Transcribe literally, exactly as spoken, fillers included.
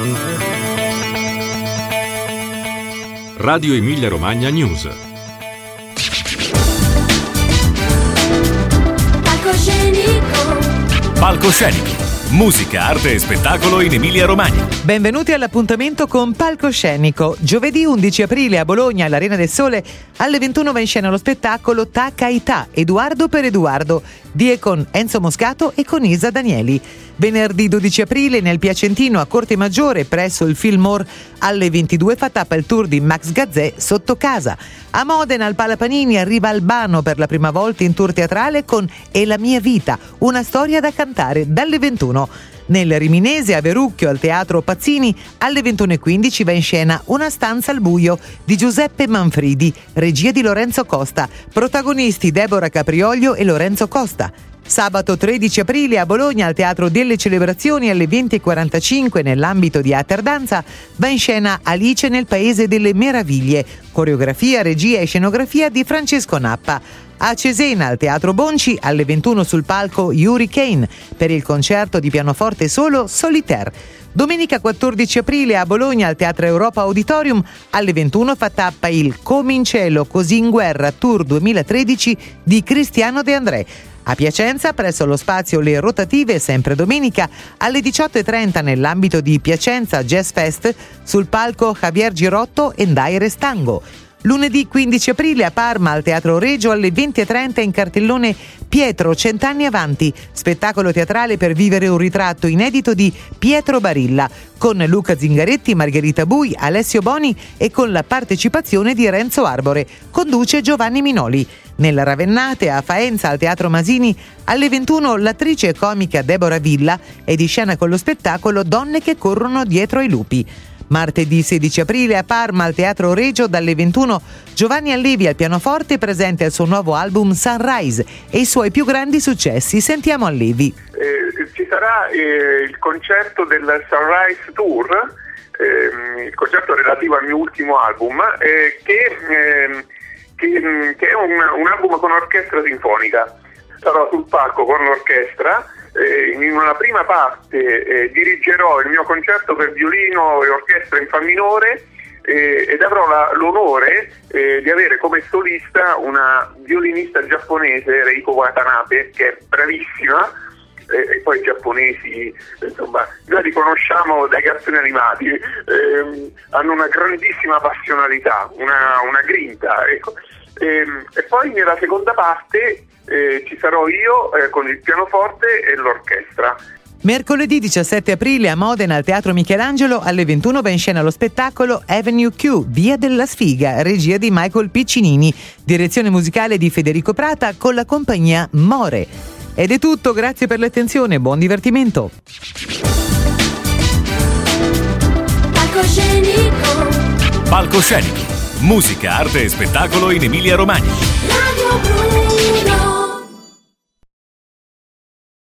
Radio Emilia Romagna News. Palcoscenico. Palcoscenico. Musica, arte e spettacolo in Emilia Romagna. Benvenuti all'appuntamento con Palcoscenico. Giovedì undici aprile a Bologna, all'Arena del Sole, alle ventuno va in scena lo spettacolo Ta Caità, Edoardo per Edoardo, di e con Enzo Moscato e con Isa Danieli. Venerdì dodici aprile nel Piacentino a Corte Maggiore presso il Fillmore alle ventidue fa tappa il tour di Max Gazzè Sotto Casa. A Modena al Palapanini arriva Albano per la prima volta in tour teatrale con È la mia vita, una storia da cantare dalle ventuno. Nel Riminese a Verucchio al Teatro Pazzini alle ventuno e quindici va in scena Una stanza al buio di Giuseppe Manfridi, regia di Lorenzo Costa, protagonisti Deborah Caprioglio e Lorenzo Costa. Sabato tredici aprile a Bologna al Teatro delle Celebrazioni alle venti e quarantacinque nell'ambito di Aterdanza va in scena Alice nel Paese delle Meraviglie, coreografia, regia e scenografia di Francesco Nappa. A Cesena al Teatro Bonci alle ventuno sul palco Hurricane per il concerto di pianoforte solo Solitaire. Domenica quattordici aprile a Bologna al Teatro Europa Auditorium alle ventuno fa tappa il Come in cielo così in guerra Tour duemilatredici di Cristiano De André. A Piacenza, presso lo spazio Le Rotative, sempre domenica, alle diciotto e trenta nell'ambito di Piacenza Jazz Fest, sul palco Javier Girotto e Ndaire Stango. Lunedì quindici aprile a Parma al Teatro Regio alle venti e trenta in cartellone Pietro Cent'anni avanti, spettacolo teatrale per vivere un ritratto inedito di Pietro Barilla, con Luca Zingaretti, Margherita Bui, Alessio Boni e con la partecipazione di Renzo Arbore. Conduce Giovanni Minoli. Nella Ravennate a Faenza al Teatro Masini alle ventuno l'attrice comica Deborah Villa è di scena con lo spettacolo Donne che corrono dietro ai lupi. Martedì sedici aprile a Parma al Teatro Regio dalle ventuno Giovanni Allevi al pianoforte presente il suo nuovo album Sunrise e i suoi più grandi successi. Sentiamo Allevi. Eh, ci sarà eh, il concerto del Sunrise Tour, eh, il concerto relativo al mio ultimo album, eh, che, eh, che, che è un, un album con orchestra sinfonica. Sarò sul palco con l'orchestra. In una prima parte eh, dirigerò il mio concerto per violino e orchestra in fa minore eh, ed avrò la, l'onore eh, di avere come solista una violinista giapponese, Reiko Watanabe, che è bravissima, eh, e poi i giapponesi, insomma, noi li conosciamo dai cartoni animati, eh, hanno una grandissima passionalità, una, una grinta, ecco. E, e poi nella seconda parte Eh, ci sarò io eh, con il pianoforte e l'orchestra. Mercoledì diciassette aprile a Modena al Teatro Michelangelo alle ventuno va in scena lo spettacolo Avenue Q, Via della Sfiga, regia di Michael Piccinini, direzione musicale di Federico Prata con la compagnia More. Ed è tutto, grazie per l'attenzione, buon divertimento. Palcoscenico. Palcoscenico. Musica, arte e spettacolo in Emilia Romagna. Radio Blu.